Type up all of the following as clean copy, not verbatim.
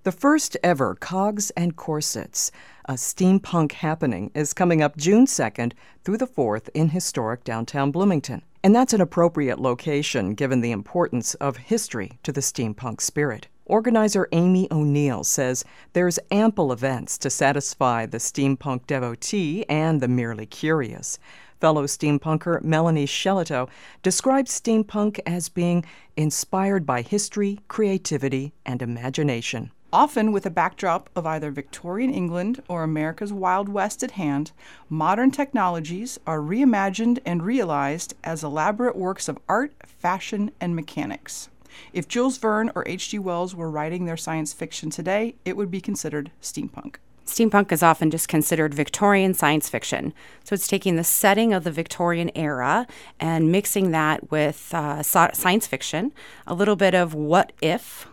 The first ever Cogs and Corsets, a steampunk happening, is coming up June 2nd through the 4th in historic downtown Bloomington. And that's an appropriate location given the importance of history to the steampunk spirit. Organizer Amy O'Neill says there's ample events to satisfy the steampunk devotee and the merely curious. Fellow steampunker Melanie Shelito describes steampunk as being inspired by history, creativity, and imagination. Often with a backdrop of either Victorian England or America's Wild West at hand, modern technologies are reimagined and realized as elaborate works of art, fashion, and mechanics. If Jules Verne or H.G. Wells were writing their science fiction today, it would be considered steampunk. Steampunk is often just considered Victorian science fiction. So it's taking the setting of the Victorian era and mixing that with science fiction, a little bit of what if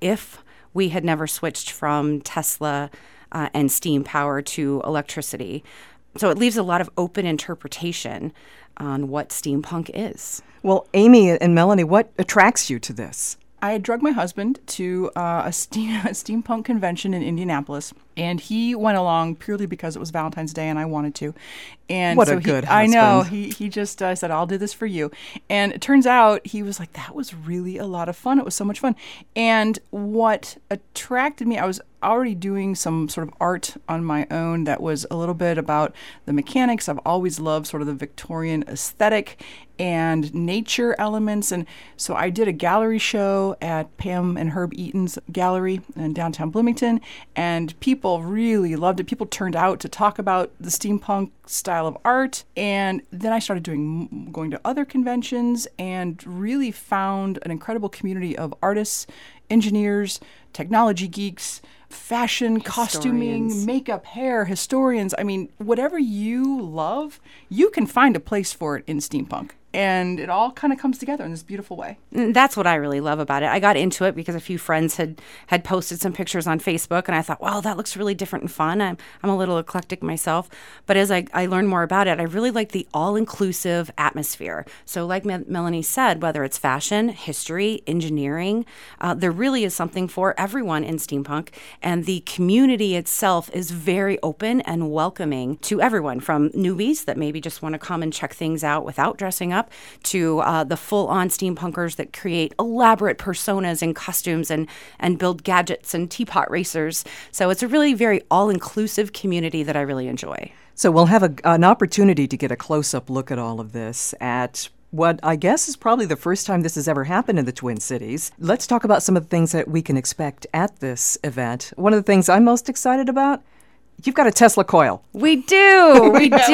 we had never switched from Tesla and steam power to electricity. So it leaves a lot of open interpretation on what steampunk is. Well, Amy and Melanie, what attracts you to this? I had drugged my husband to a steampunk convention in Indianapolis, and he went along purely because it was Valentine's Day and I wanted to. And what so a good husband. I know. He just said, I'll do this for you. And it turns out he was like, that was really a lot of fun. It was so much fun. And what attracted me, I was already doing some sort of art on my own that was a little bit about the mechanics. I've always loved sort of the Victorian aesthetic and nature elements. And so I did a gallery show at Pam and Herb Eaton's gallery in downtown Bloomington, and people really loved it. People turned out to talk about the steampunk style of art. And then I started going to other conventions and really found an incredible community of artists, engineers, technology geeks, fashion, costuming, makeup, hair, historians. I mean, whatever you love, you can find a place for it in steampunk. And it all kind of comes together in this beautiful way. That's what I really love about it. I got into it because a few friends had posted some pictures on Facebook, and I thought, wow, that looks really different and fun. I'm a little eclectic myself. But as I learned more about it, I really like the all-inclusive atmosphere. So like Melanie said, whether it's fashion, history, engineering, there really is something for everyone in steampunk. And the community itself is very open and welcoming to everyone, from newbies that maybe just want to come and check things out without dressing up, to the full-on steampunkers that create elaborate personas and costumes and build gadgets and teapot racers. So it's a really very all-inclusive community that I really enjoy. So we'll have an opportunity to get a close-up look at all of this at what I guess is probably the first time this has ever happened in the Twin Cities. Let's talk about some of the things that we can expect at this event. One of the things I'm most excited about, you've got a Tesla coil. We do. We do.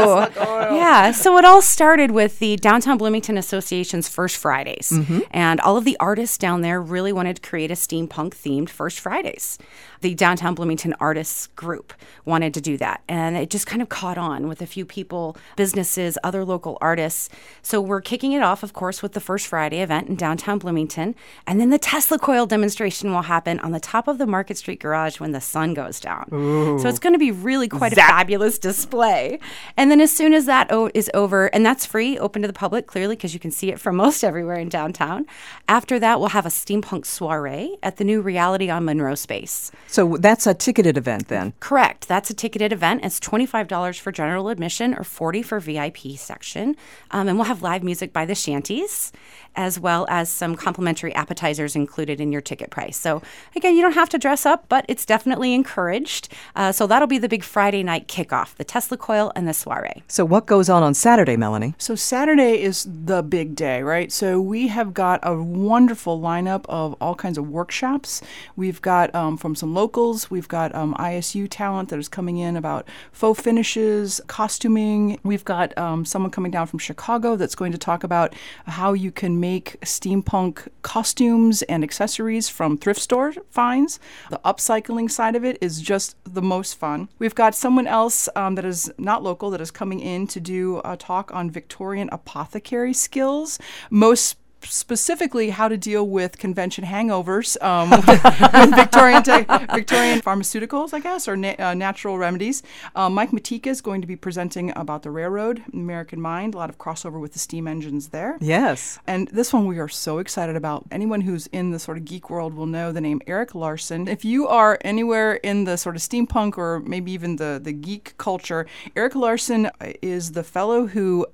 Yeah. So it all started with the Downtown Bloomington Association's First Fridays. Mm-hmm. And all of the artists down there really wanted to create a steampunk-themed First Fridays. The Downtown Bloomington Artists Group wanted to do that. And it just kind of caught on with a few people, businesses, other local artists. So we're kicking it off, of course, with the First Friday event in downtown Bloomington. And then the Tesla coil demonstration will happen on the top of the Market Street Garage when the sun goes down. Ooh. So it's going to be really quite a fabulous display. And then as soon as that is over, and that's free, open to the public, clearly, because you can see it from most everywhere in downtown. After that, we'll have a steampunk soiree at the new Reality on Monroe space. So that's a ticketed event then? Correct. That's a ticketed event. It's $25 for general admission or $40 for VIP section. And we'll have live music by the Shanties, as well as some complimentary appetizers included in your ticket price. So again, you don't have to dress up, but it's definitely encouraged. So that'll be the big Friday night kickoff, the Tesla coil and the soiree. So what goes on Saturday, Melanie? So Saturday is the big day, right? So we have got a wonderful lineup of all kinds of workshops. We've got from some locals, we've got ISU talent that is coming in about faux finishes, costuming. We've got someone coming down from Chicago that's going to talk about how you can make steampunk costumes and accessories from thrift store finds. The upcycling side of it is just the most fun. We've got someone else that is not local that is coming in to do a talk on Victorian apothecary skills. Most specifically how to deal with convention hangovers with Victorian pharmaceuticals, I guess, or natural remedies. Mike Matika is going to be presenting about the railroad, American Mind, a lot of crossover with the steam engines there. Yes. And this one we are so excited about. Anyone who's in the sort of geek world will know the name Erik Larson. If you are anywhere in the sort of steampunk or maybe even the geek culture, Erik Larson is the fellow who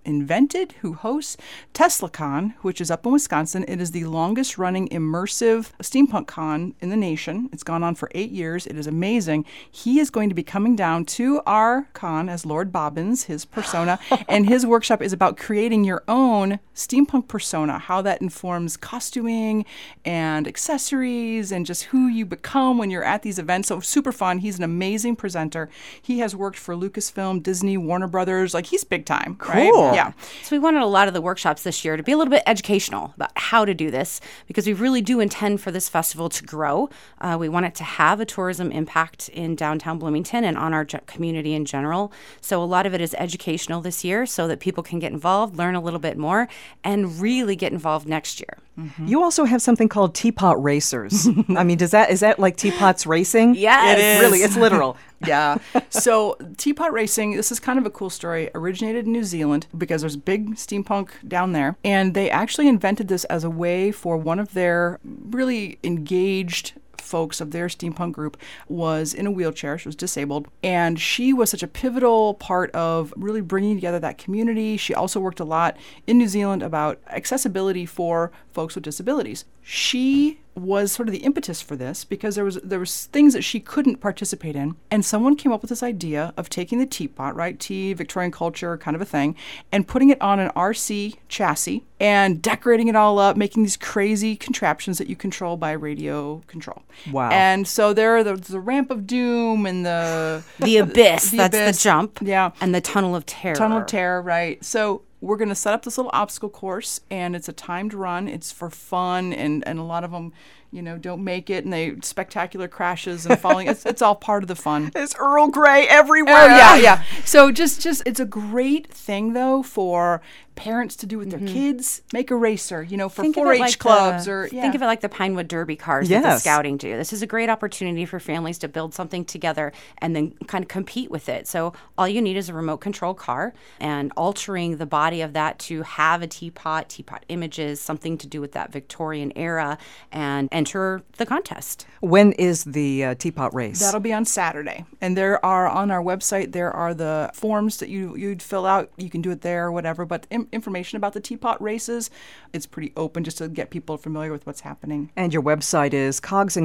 hosts TeslaCon, which is up in Wisconsin. It is the longest running immersive steampunk con in the nation. It's gone on for 8 years. It is amazing. He is going to be coming down to our con as Lord Bobbins, his persona, and his workshop is about creating your own steampunk persona, how that informs costuming and accessories and just who you become when you're at these events. So super fun. He's an amazing presenter. He has worked for Lucasfilm, Disney, Warner Brothers. Like, he's big time. Cool. Right? Yeah. So we wanted a lot of the workshops this year to be a little bit educational about how to do this, because we really do intend for this festival to grow. We want it to have a tourism impact in downtown Bloomington and on our community in general. So a lot of it is educational this year so that people can get involved, learn a little bit more, and really get involved next year. Mm-hmm. You also have something called Teapot Racers. I mean, is that like teapots racing? Yes. It is. Really, it's literal. Yeah. So teapot racing, this is kind of a cool story, originated in New Zealand because there's big steampunk down there. And they actually invented this as a way for one of their really engaged folks of their steampunk group was in a wheelchair. She was disabled. And she was such a pivotal part of really bringing together that community. She also worked a lot in New Zealand about accessibility for folks with disabilities. She was sort of the impetus for this because there was things that she couldn't participate in. And someone came up with this idea of taking the teapot, right? Tea, Victorian culture, kind of a thing, and putting it on an RC chassis and decorating it all up, making these crazy contraptions that you control by radio control. Wow. And so there are the ramp of doom and the abyss. the That's abyss. the jump. Yeah. And the tunnel of terror. Tunnel of Terror, right. So we're going to set up this little obstacle course, and it's a timed run. It's for fun, and a lot of them, don't make it, and they spectacular crashes and falling. It's all part of the fun. There's Earl Grey everywhere. Oh, yeah. So just it's a great thing, though, for parents to do with their kids. Make a racer, for 4-H clubs. Think of it like the Pinewood Derby cars that the scouting do. This is a great opportunity for families to build something together and then kind of compete with it. So all you need is a remote control car, and altering the body of that to have a teapot images, something to do with that Victorian era, and enter the contest. When is the teapot race? That'll be on Saturday. And there are, on our website, there are the forms that you'd fill out. You can do it there or whatever. But information about the teapot races, it's pretty open just to get people familiar with what's happening. And your website is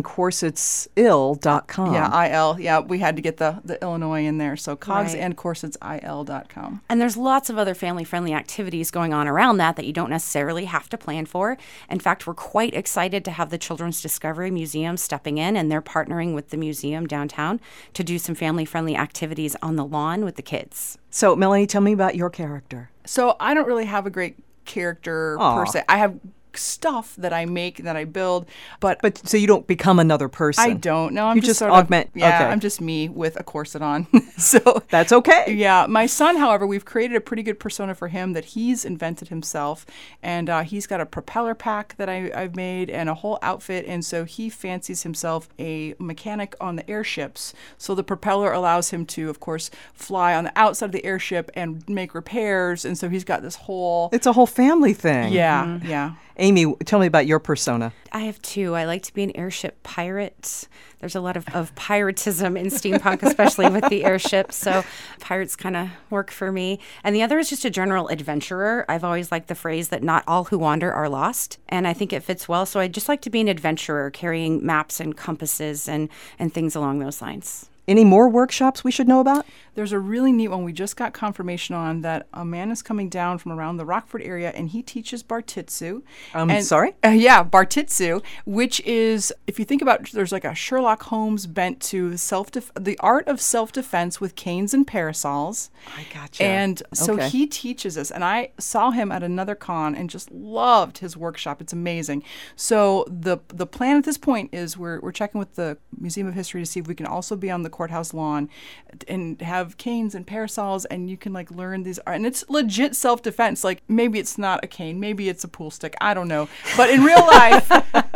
cogsandcorsetsil.com. Yeah, IL. Yeah, we had to get the Illinois in there. So cogsandcorsetsil.com. And there's lots of other family-friendly activities going on around that you don't necessarily have to plan for. In fact, we're quite excited to have the Children's Discovery Museum stepping in, and they're partnering with the museum downtown to do some family-friendly activities on the lawn with the kids. So, Melanie, tell me about your character. So I don't really have a great character per se. I have stuff that I make, that I build, but so you don't become another person. I don't. No, I'm you just sort augment. Of, yeah, okay. I'm just me with a corset on. So that's okay. Yeah, my son, however, we've created a pretty good persona for him that he's invented himself, and he's got a propeller pack that I've made and a whole outfit, and so he fancies himself a mechanic on the airships. So the propeller allows him to, of course, fly on the outside of the airship and make repairs, and so he's got this whole. It's a whole family thing. Yeah, Mm-hmm. yeah. Amy, tell me about your persona. I have two. I like to be an airship pirate. There's a lot of piratism in steampunk, especially with the airships. So pirates kind of work for me. And the other is just a general adventurer. I've always liked the phrase that not all who wander are lost. And I think it fits well. So I just like to be an adventurer, carrying maps and compasses and things along those lines. Any more workshops we should know about? There's a really neat one we just got confirmation on that a man is coming down from around the Rockford area, and he teaches Bartitsu. Sorry? Yeah, Bartitsu, which is, if you think about, there's like a Sherlock Holmes bent to the art of self-defense with canes and parasols. I gotcha. And so he teaches us, and I saw him at another con and just loved his workshop. It's amazing. So the plan at this point is we're checking with the Museum of History to see if we can also be on the courthouse lawn and have canes and parasols, and you can like learn these art. And it's legit self-defense. Like maybe it's not a cane, maybe it's a pool stick. I don't know. But in real life,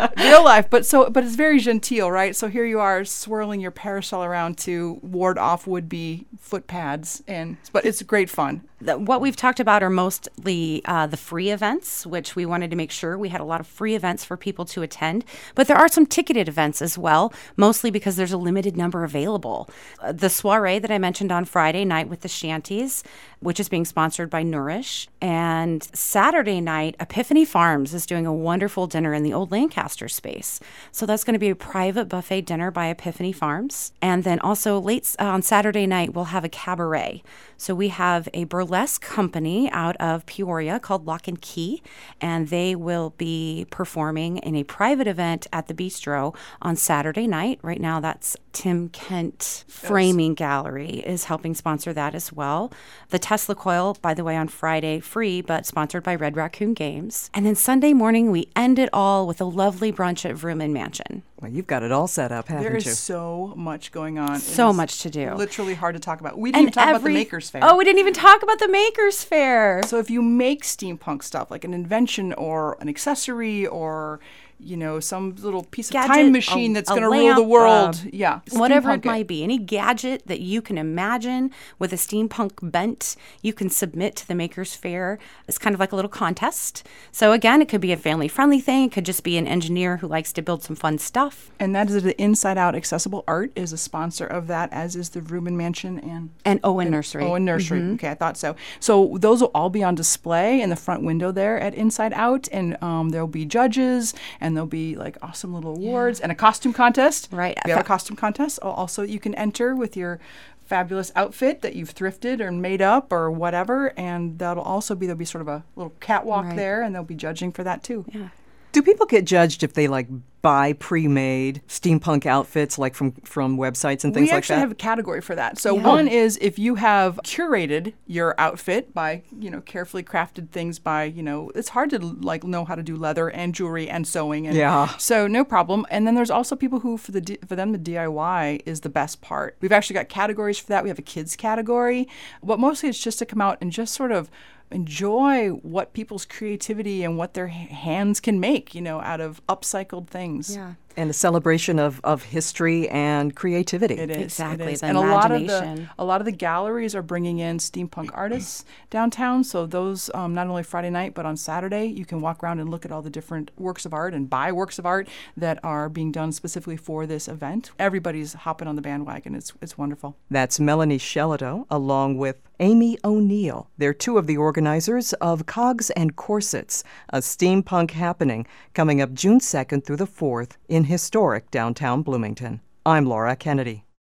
but it's very genteel, right? So here you are swirling your parasol around to ward off would-be foot pads, but it's great fun. What we've talked about are mostly the free events, which we wanted to make sure we had a lot of free events for people to attend. But there are some ticketed events as well, mostly because there's a limited number available. The soiree that I mentioned on Friday night with the shanties, which is being sponsored by Nourish. And Saturday night, Epiphany Farms is doing a wonderful dinner in the old Lancaster space. So that's going to be a private buffet dinner by Epiphany Farms. And then also late on Saturday night, we'll have a cabaret. So we have a burlesque company out of Peoria called Lock and Key, and they will be performing in a private event at the Bistro on Saturday night. Right now, that's Tim Kent Framing Gallery is helping sponsor that as well. The Tesla Coil, by the way, on Friday, free, but sponsored by Red Raccoon Games. And then Sunday morning, we end it all with a lovely brunch at Vrooman Mansion. Well, you've got it all set up, haven't you? There is so much going on. So much to do. Literally hard to talk about. We didn't even talk about the Makers Fair. Oh, we didn't even talk about the Makers Fair. So if you make steampunk stuff, like an invention or an accessory or some little piece of time machine that's going to rule the world. Whatever it might be. Any gadget that you can imagine with a steampunk bent, you can submit to the Makers Fair. It's kind of like a little contest. So again, it could be a family-friendly thing. It could just be an engineer who likes to build some fun stuff. And that is the Inside Out Accessible Art is a sponsor of that, as is the Vrooman Mansion and Owen Nursery. Owen Nursery. Mm-hmm. Okay, I thought so. So those will all be on display in the front window there at Inside Out, and there'll be judges, and there'll be like awesome little awards and a costume contest. Right. We have a costume contest. Also, you can enter with your fabulous outfit that you've thrifted or made up or whatever, and there'll be sort of a little catwalk there, and they'll be judging for that too. Yeah. Do people get judged if they buy pre-made steampunk outfits from websites and things like that? We actually have a category for that. So one is if you have curated your outfit by, carefully crafted things by, it's hard to know how to do leather and jewelry and sewing. And so no problem. And then there's also people who for them the DIY is the best part. We've actually got categories for that. We have a kids category, but mostly it's just to come out and just sort of enjoy what people's creativity and what their hands can make, out of upcycled things. Yeah. And a celebration of history and creativity. It is. Exactly. It is. And a lot of the galleries are bringing in steampunk artists downtown. So those, not only Friday night, but on Saturday, you can walk around and look at all the different works of art and buy works of art that are being done specifically for this event. Everybody's hopping on the bandwagon. It's wonderful. That's Melanie Shelito along with Amy O'Neill. They're two of the organizers of Cogs and Corsets, a steampunk happening coming up June 2nd through the 4th in historic downtown Bloomington. I'm Laura Kennedy.